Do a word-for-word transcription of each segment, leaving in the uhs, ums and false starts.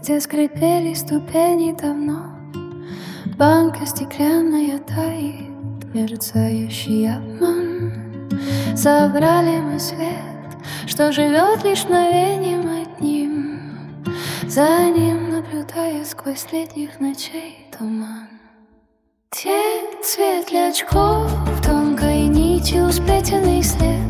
где скрипели ступени давно. Банка стеклянная тает, мерцающий обман. Забрали мы свет, что живет лишь мгновением одним, за ним наблюдая сквозь летних ночей туман. Тень, цвет для очков, тонкой нитью сплетенный след,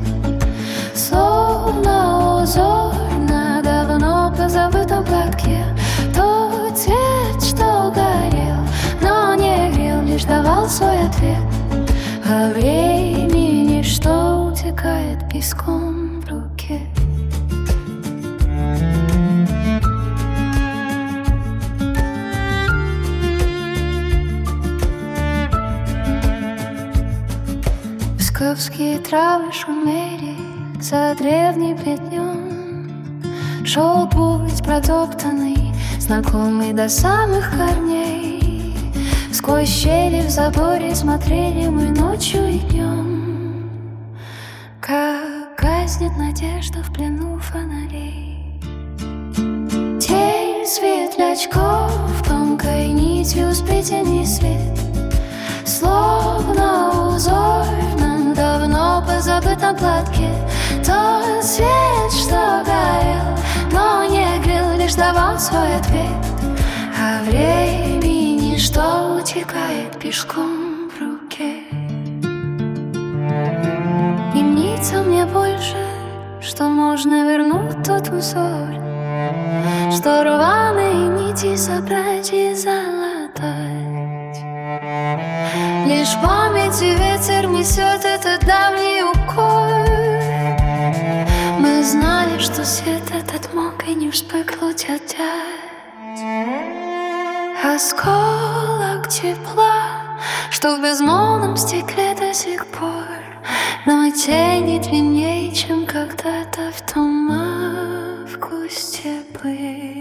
словно узор на давно позабытом платке. Тот цвет, что горел, но не грел, лишь давал свой ответ. А времени, что утекает песком в руке. Псковские травы шумели за древним плетнем. Шел путь протоптанный, знакомый до самых корней. Сквозь щели в заборе смотрели мы ночью и днем, как гаснет надежда в плену фонарей. Тень, свет для очков, тонкой нитью сплетенный свет, словно узор на давно позабытом платке. Тот свет, что горел, но не грел, лишь давал свой ответ. А времени, что утекает пешком в руке. Не мнится мне больше, что можно вернуть тот узор, что рваные нити собрать и залатать. Лишь в памяти ветер несет этот давний укор. Мы знали, что свет этот мог и не вспыхнуть опять. Осколок тепла, что в безмолвном стекле до сих пор, но тени длиннее, чем когда-то в том августе был.